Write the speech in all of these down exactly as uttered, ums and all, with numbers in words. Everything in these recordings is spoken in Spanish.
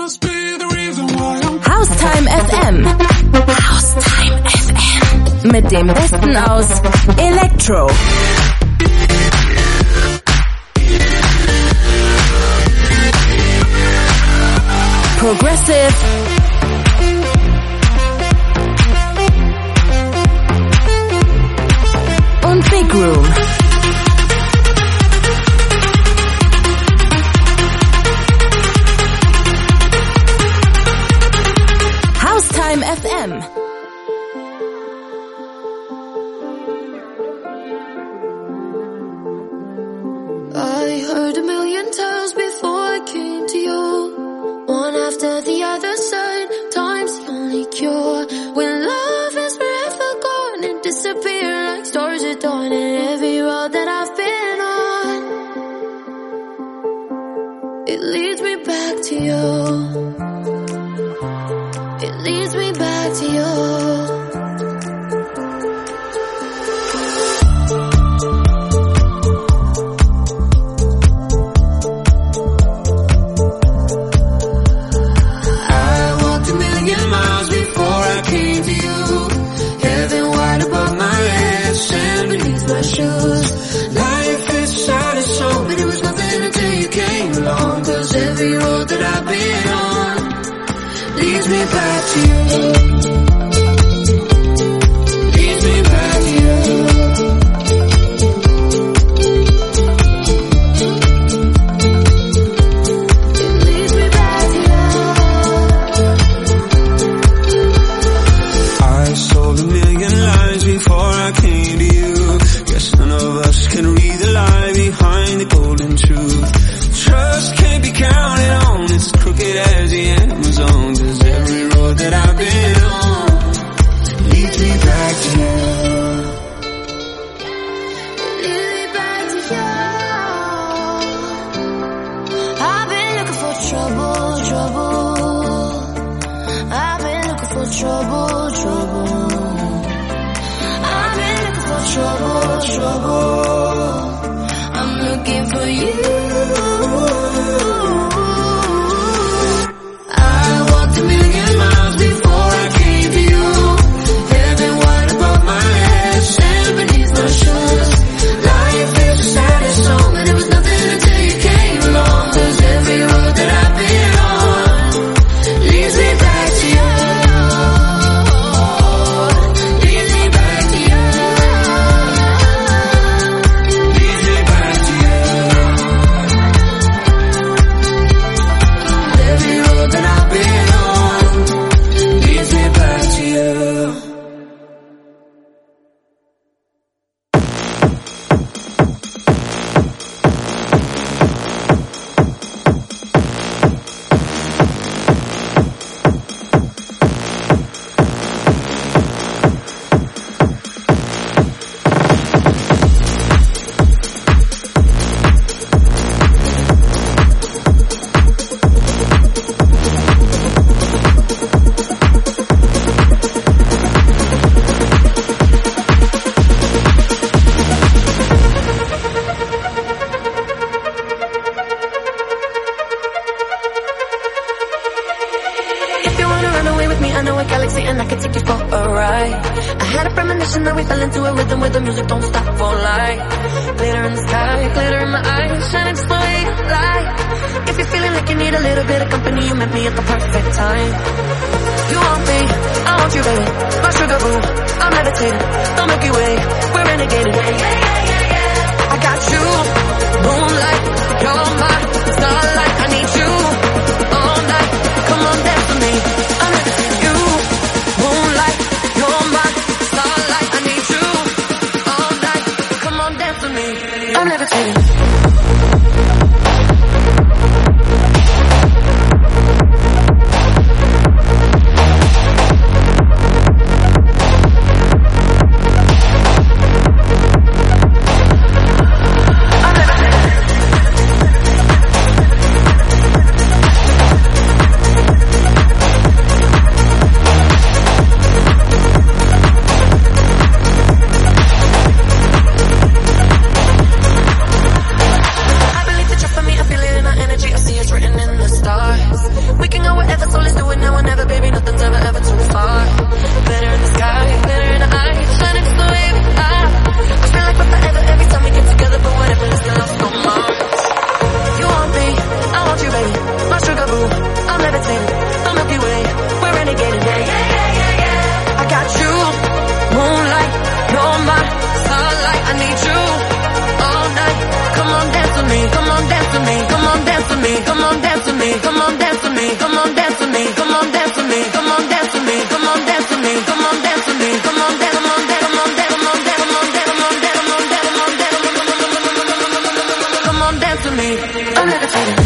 must be the reason why I'm Haustime F M. Haustime F M. Mit dem Besten aus Electro, Progressive und Big Room. Haustime F M. I heard a million times before I came to you. One after the other said, time's the only cure. When love is forever gone and disappear like stars at dawn. And every road that I've been on, it leads me back to you. It leads me back to you. Every road that I've been on leads me back to you. Leads me back to you. It leads me back to you. I sold a million lies before I came to you. Guess none of us can read the lie behind the golden truth. Trust can't be counted on, it's crooked as the Amazon. Cause every road that I've been on leads me back to you. Leads me back to you. I've been looking for trouble, trouble. I've been looking for trouble, trouble. I've been looking for trouble, trouble. I'm looking for you. come on dance with me, come on dance with me, come on dance with me, come on dance with me, come on dance with me, come on dance, come on dance, come on dance, come on dance, come on dance, come on dance, come on dance, come on dance with me. I'm levitating.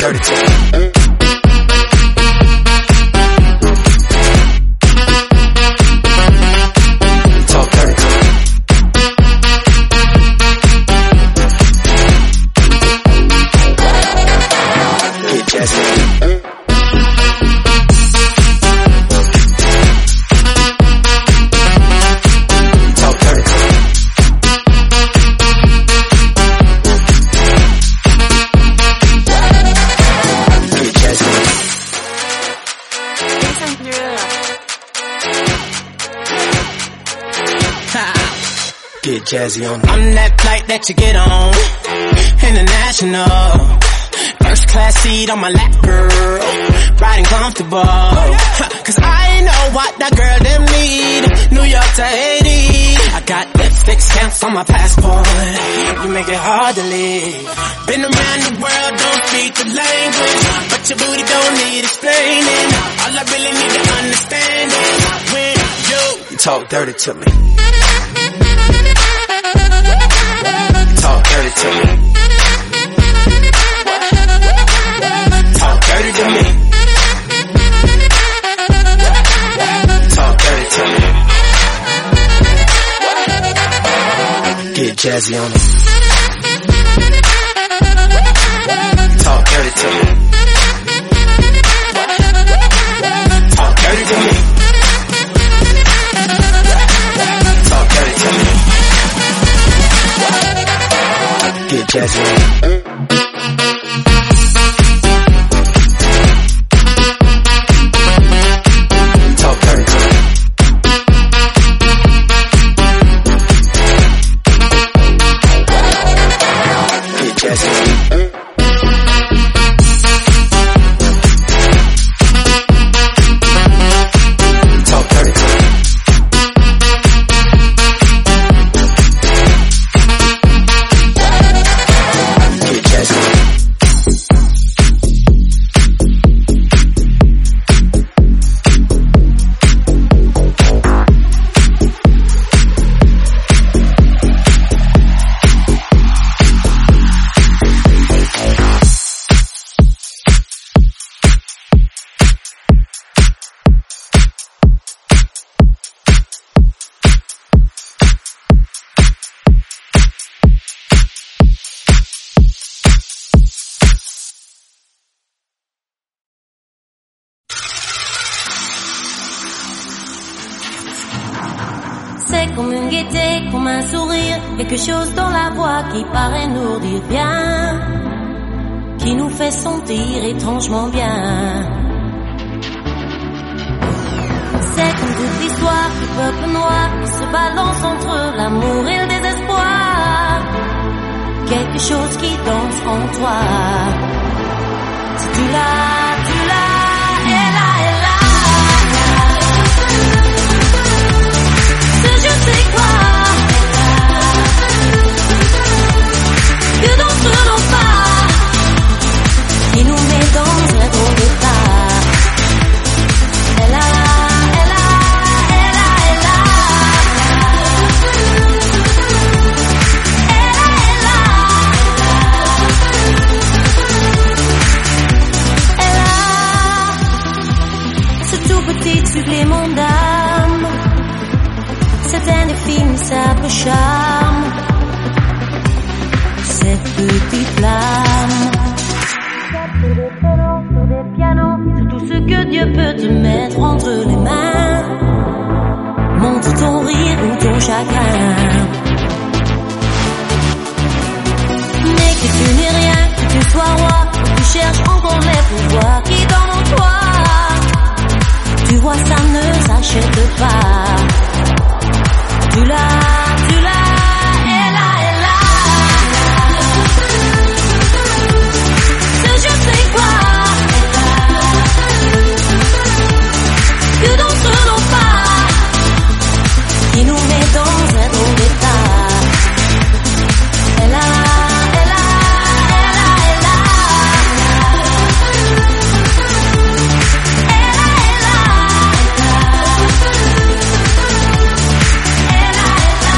dirty to me. Talk dirty to me. Get jazzy. Get jazzy on. I'm that flight that you get on, international. First class seat on my lap, girl, riding comfortable. Cause I know what that girl them need. New York to Haiti, I got Netflix stamps on my passport. You make it hard to live. Been around the world, don't speak the language, but your booty don't need explaining. All I really need to understand is when you, you talk dirty to me. Talk dirty to me. Talk dirty to me. Talk dirty to me. Get jazzy on it. Talk dirty to me. Talk dirty to me. Talk dirty to me. Get jazzy on it. Talk dirty to me. Get jazzy on it. Talk dirty to me. Get jazzy on it. C'est comme une gaieté, comme un sourire, quelque chose dans la voix qui paraît nous dire bien, qui nous fait sentir étrangement bien. C'est comme toute l'histoire du peuple noir qui se balance entre l'amour et le désespoir, quelque chose qui danse en toi. Si tu l'as, tu l'as, elle a, elle a. Je sais quoi que dans ce nos pas qui nous met dans un drôle d'état. Elle a, elle a, elle a, elle a. Elle a, elle a. Elle a ce tout petit supplément d'âme, c'est indéfinissable charme, cette petite flamme. Sur des pianos, sur des pianos, c'est tout ce que Dieu peut te mettre entre les mains. Montre ton rire ou ton chagrin. Mais que tu n'es rien, que tu sois roi, que tu cherches encore les pouvoirs qui dans toi. Tu vois, ça ne s'achète pas. Tu l'as, tu l'as, elle a, elle a. Ce je sais quoi que dans ce long pas qui nous met dans un drôle d'état. Elle a, elle a, elle a, elle a. Elle a, elle a.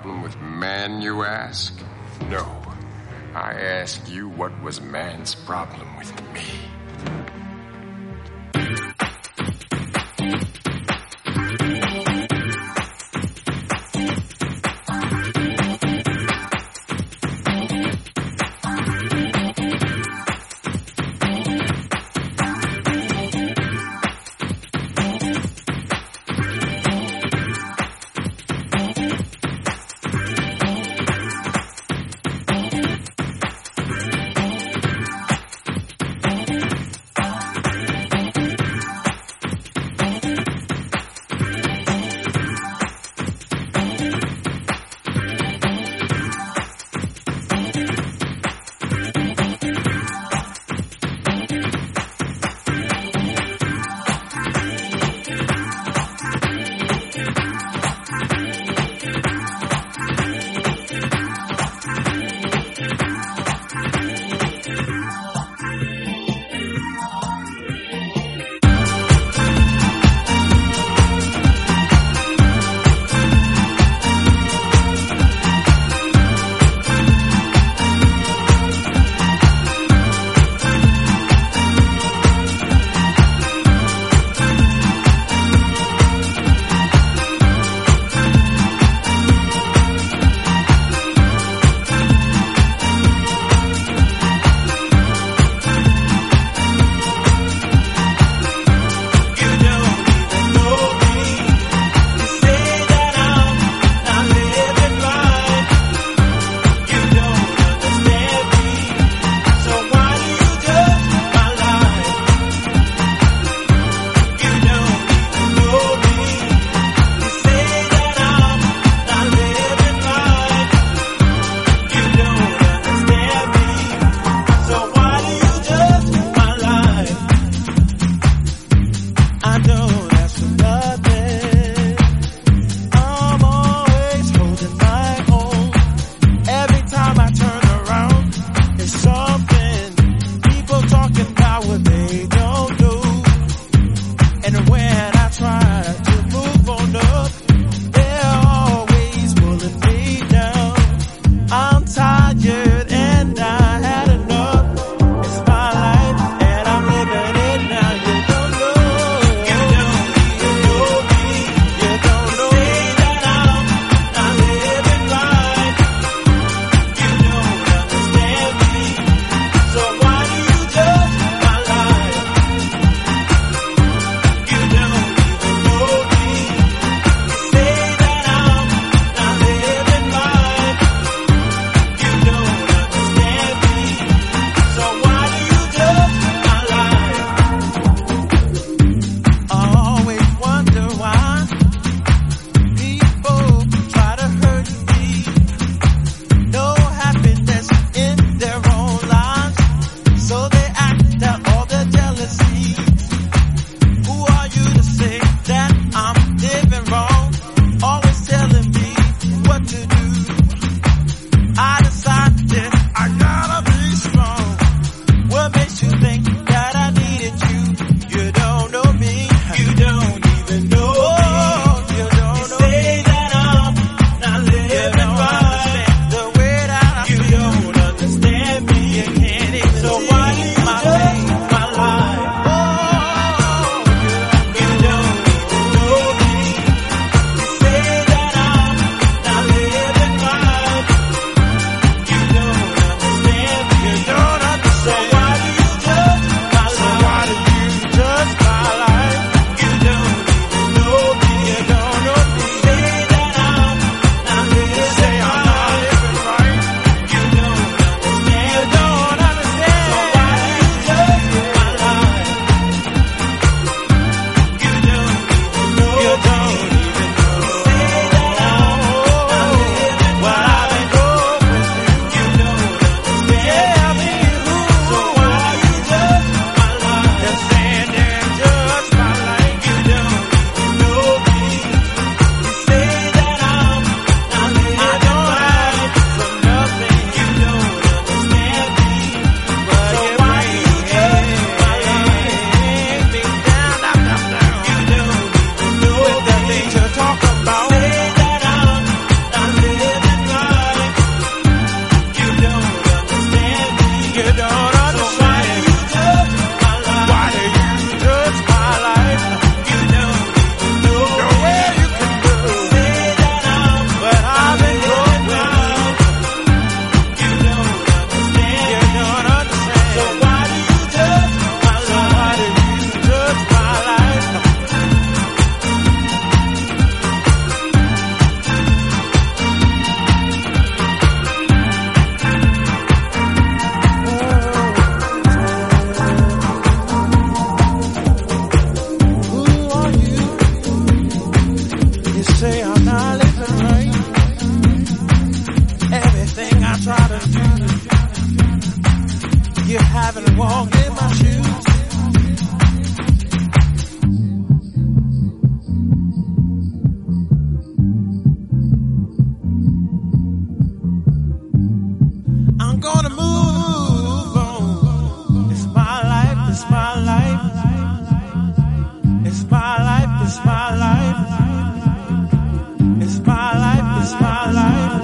problem with man, you ask? No. I ask you, what was man's problem with me? you haven't walked in my shoes. I'm gonna move on. It's my life, it's my life. It's my life, it's my life. It's my life, it's my life.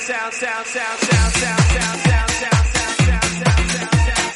sound, sound, sound, sound, sound, sound, sound, sound, sound, sound, sound, sound, sound.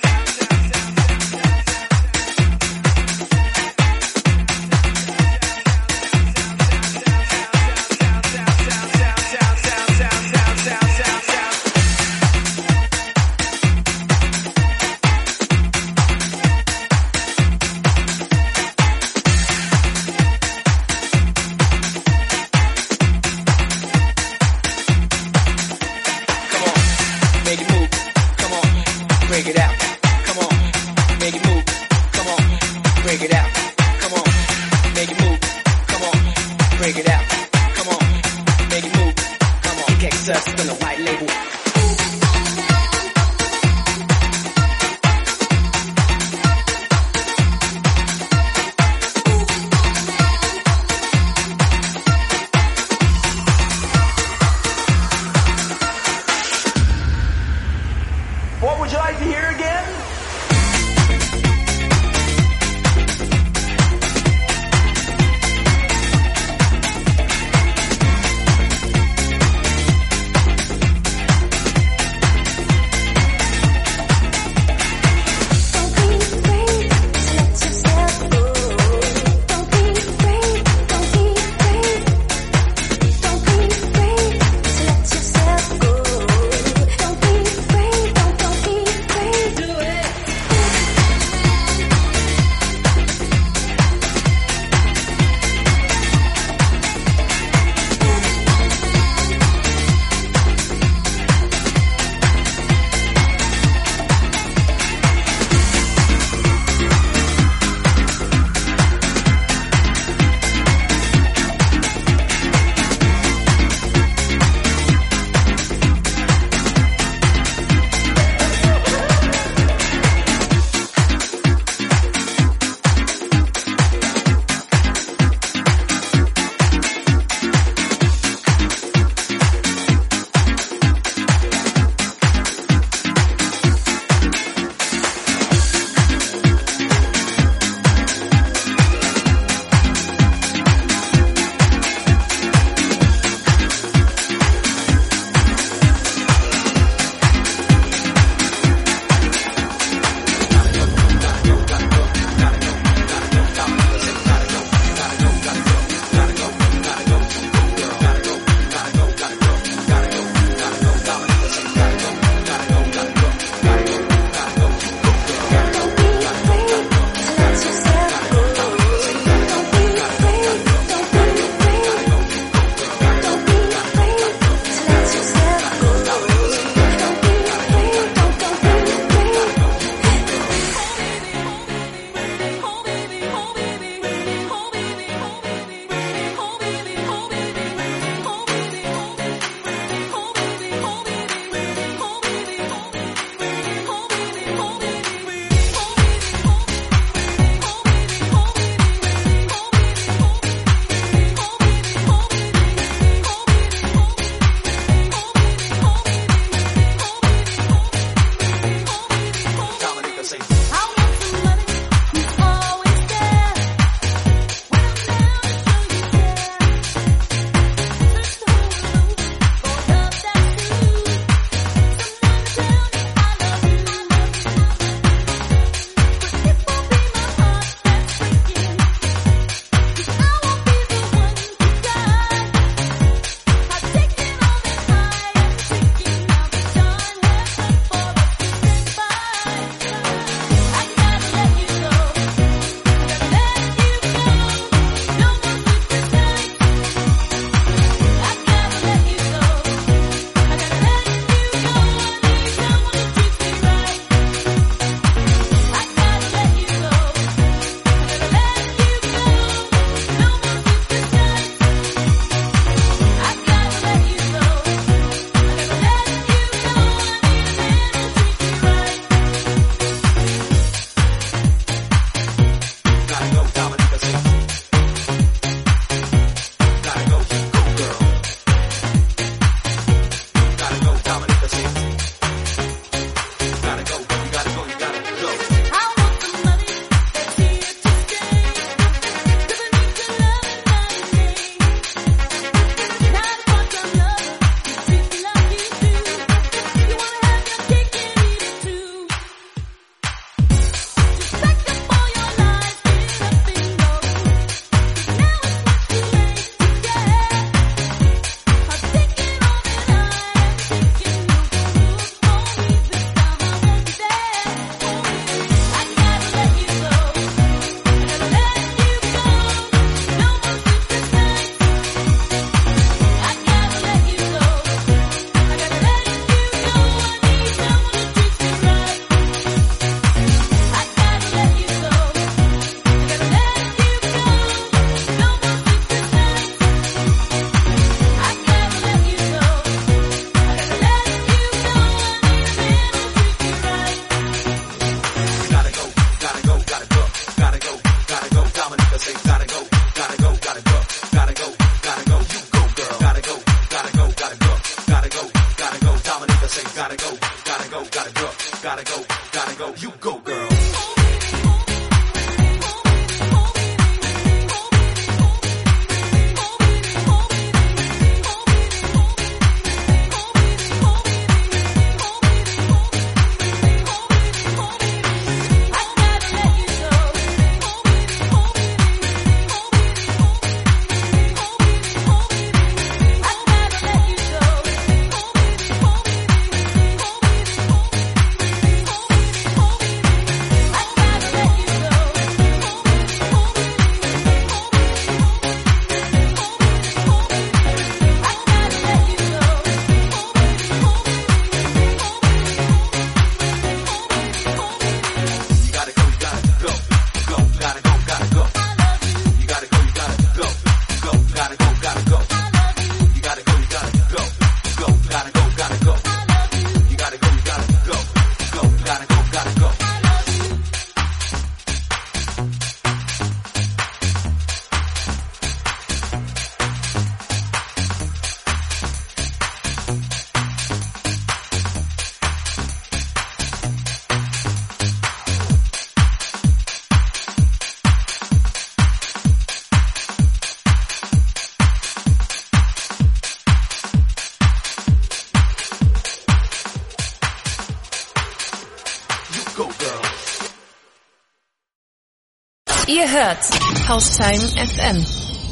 Ihr hört Haustime F M.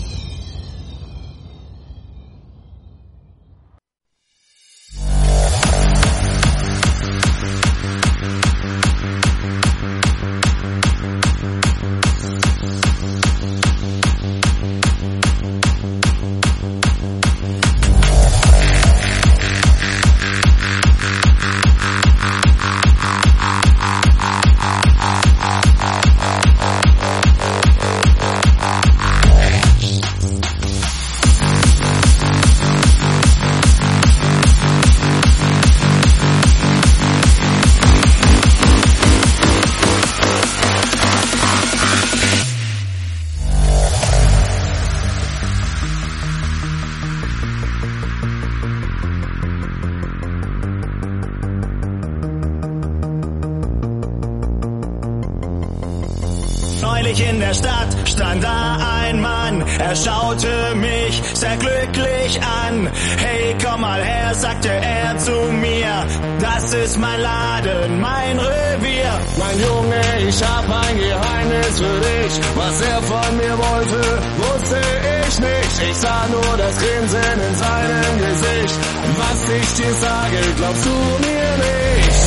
In der Stadt stand da ein Mann, er schaute mich sehr glücklich an. Hey, komm mal her, sagte er zu mir, das ist mein Laden, mein Revier. Mein Junge, ich hab ein Geheimnis für dich, was er von mir wollte, wusste ich nicht. Ich sah nur das Grinsen in seinem Gesicht, was ich dir sage, glaubst du mir nicht?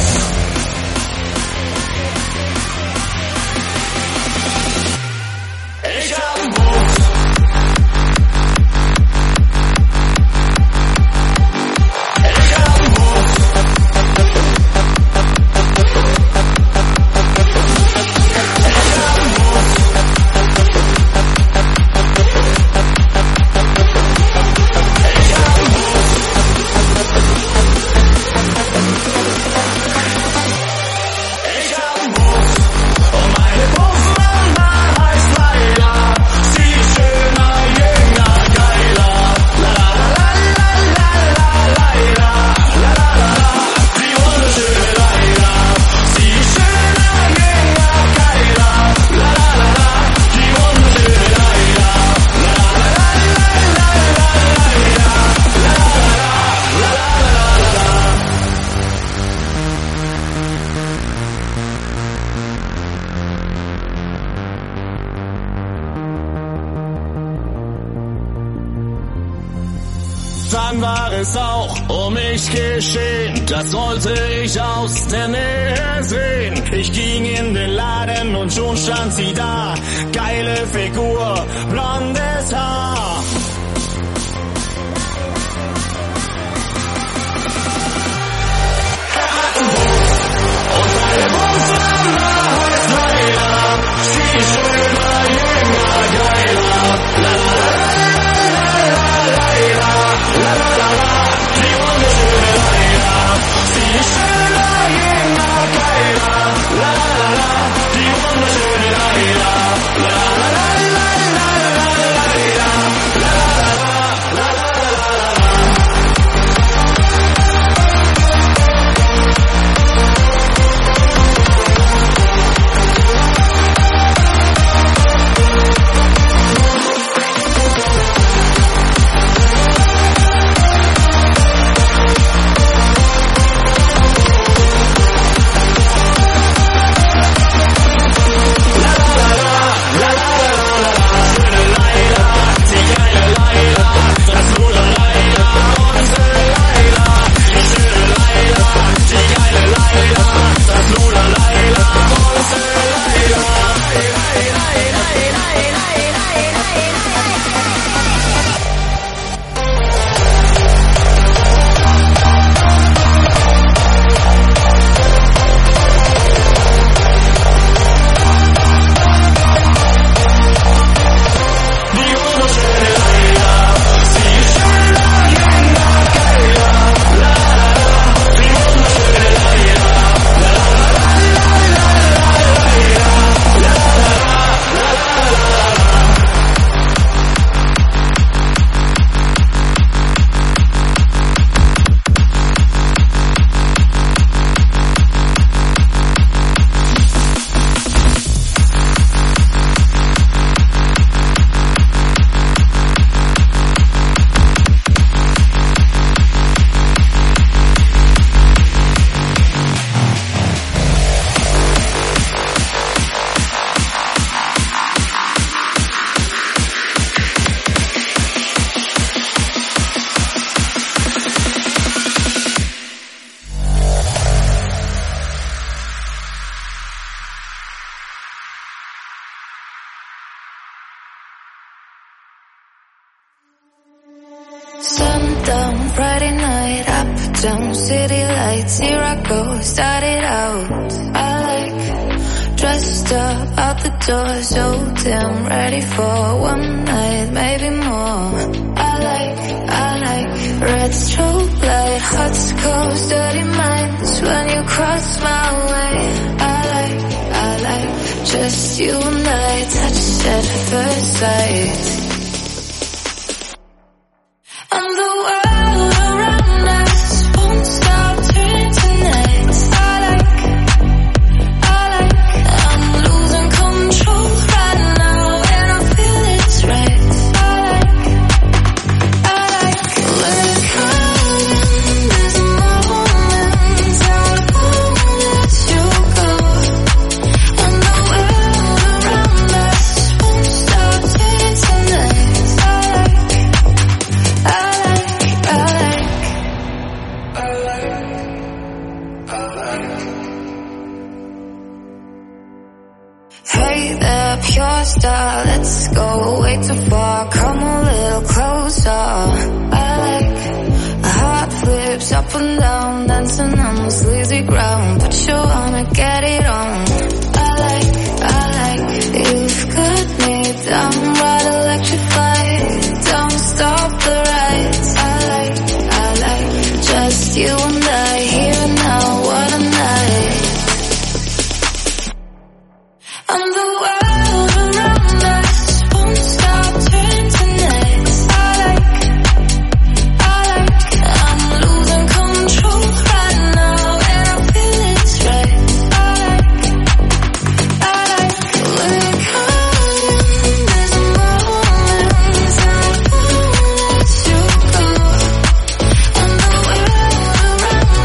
Ich hab einen Wunsch. Ich hab einen Wunsch. Ich hab einen Wunsch. Ich hab einen Wunsch. Ich hab einen Wunsch. Und meine Puffmama heißt Laila. Sie ist schöner, jünger, geiler. La la la la la la Laila. La la la la, die wunderschöne Laila. Sie ist schöner, jünger, geiler. La la la la, die wunderschöne Laila. La la la la la la Laila. La la la la, la la la la la. Dann war es auch um mich geschehen, das wollte ich aus der Nähe sehen. Ich ging in den Laden und schon stand sie da, geile Figur, blondes Haar. Er hat einen Wunsch und seine Wunschmama heißt Laila. Sie ist schöner, jünger, geiler. La la la la la Laila. La la la la, die wunderschöne Laila. Sie ist schöner, jünger, geiler. La la la la, die wunderschöne Laila. La la la la la la Laila. Down, down, Friday night, up, down, city lights, here I go, started out. I like, dressed up, out the door, so damn ready for one night, maybe more. I like, I like, red strobe light, hot scores, dirty minds, when you cross my way. I like, I like, just you and I, touch at first sight. And the world around us won't stop turning tonight. I like, I like, I'm losing control right now, and I feel it's right. I like, I like, we're caught in this moment, I won't let you go. And the world around us won't stop turning tonight. I like, I like, I like, I like, I like. Hey there, pure star, let's go way too far, come a little closer. I like, a heart flips up and down, dancing on the sleazy ground, put you on and get it on. I like, I like, you've got me down, right electrified, don't stop the ride. I like, I like, just you and I, here now, what a night. And the world around us won't stop turning tonight. I like, I like, I'm losing control right now, and I feel it's right. I like, I like, we're caught in this moment, I won't let you go. And the world around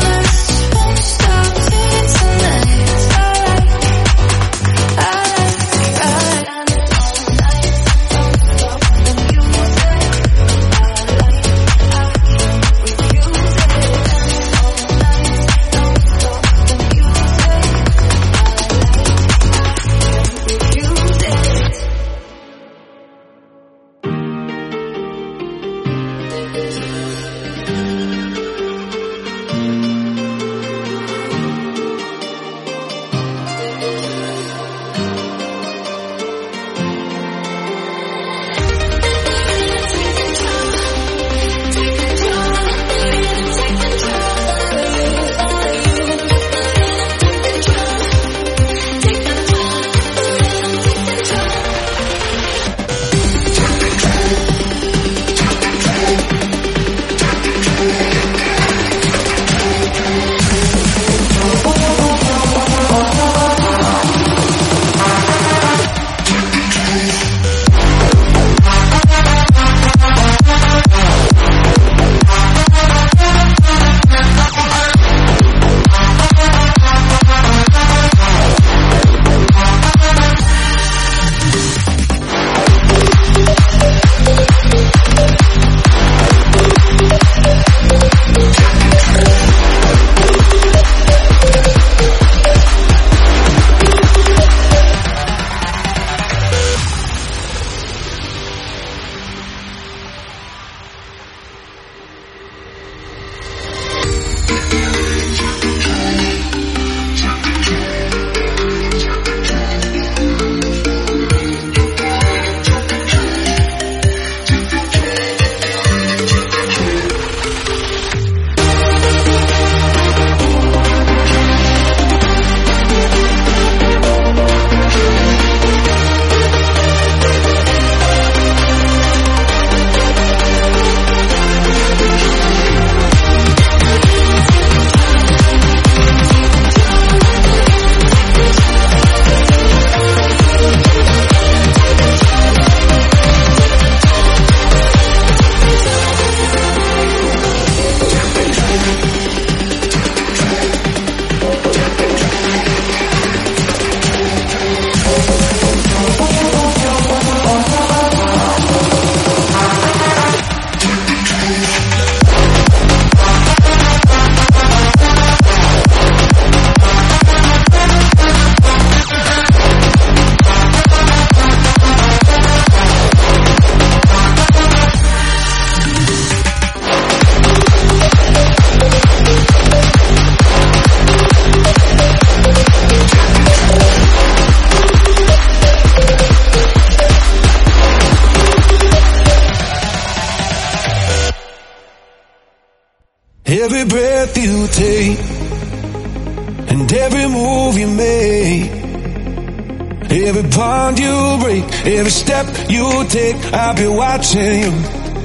Every breath you take and every move you make, every bond you break, every step you take, I'll be watching you.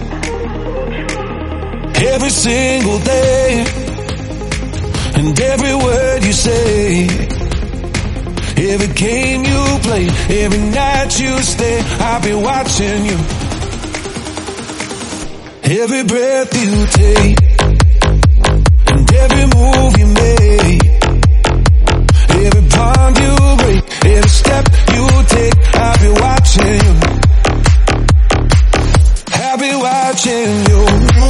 Every single day and every word you say, every game you play, every night you stay, I'll be watching you. Every breath you take and every move you make, every bond you break, every step you take, I'll be watching you. I'll be watching you.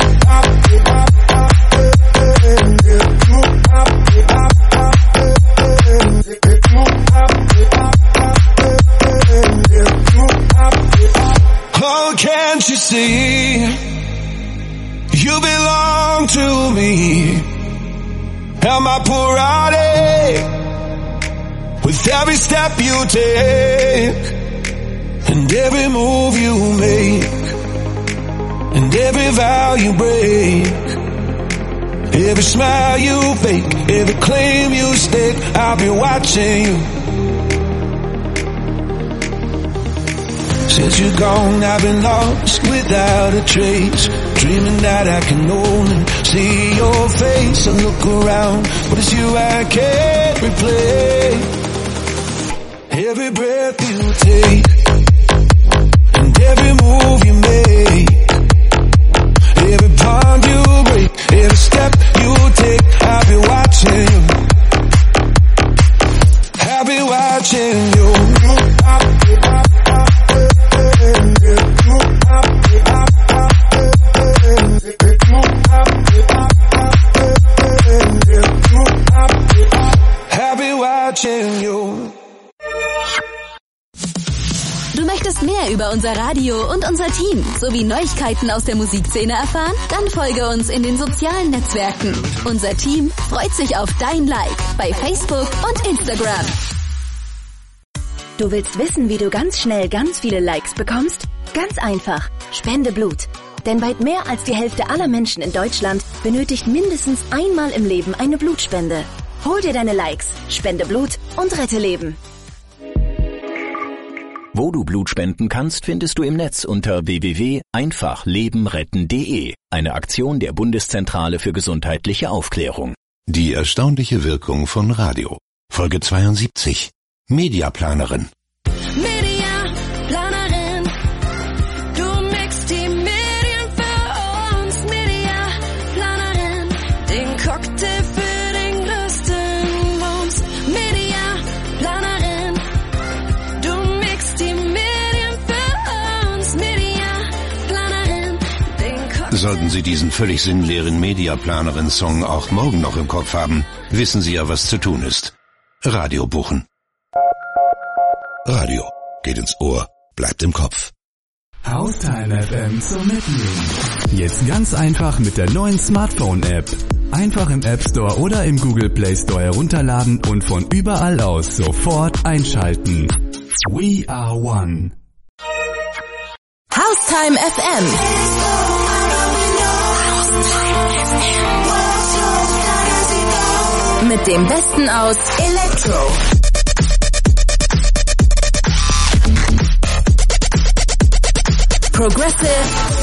Oh, can't you see? You belong to me. Am I Purati? With every step you take and every move you make and every vow you break, every smile you fake, every claim you stake, I'll be watching you. Since you're gone, I've been lost without a trace, dreaming that I can only see your face. I look around, but it's you I can't replace. Every breath you take and every move you make, every bond you break, every step you take, I'll be watching you. I'll be watching you. Du möchtest mehr über unser Radio und unser Team sowie Neuigkeiten aus der Musikszene erfahren? Dann folge uns in den sozialen Netzwerken. Unser Team freut sich auf dein Like bei Facebook und Instagram. Du willst wissen, wie du ganz schnell ganz viele Likes bekommst? Ganz einfach. Spende Blut. Denn weit mehr als die Hälfte aller Menschen in Deutschland benötigt mindestens einmal im Leben eine Blutspende. Hol dir deine Likes, spende Blut und rette Leben. Wo du Blut spenden kannst, findest du im Netz unter w w w punkt einfach leben retten punkt de. Eine Aktion der Bundeszentrale für gesundheitliche Aufklärung. Die erstaunliche Wirkung von Radio. Folge zweiundsiebzig. Mediaplanerin. Mediaplanerin, du mixt die Medien für uns. Mediaplanerin, den Cocktail für den größten Bums. Mediaplanerin, du mixt die Medien für uns. Mediaplanerin, den Cocktail. Sollten Sie diesen völlig sinnleeren Mediaplanerin-Song auch morgen noch im Kopf haben, wissen Sie ja, was zu tun ist. Radio buchen. Radio geht ins Ohr, bleibt im Kopf. Haustime F M zum Mitnehmen. Jetzt ganz einfach mit der neuen Smartphone-App. Einfach im App Store oder im Google Play Store herunterladen und von überall aus sofort einschalten. We are one. Haustime F M. Mit dem Besten aus Elektro, Progressive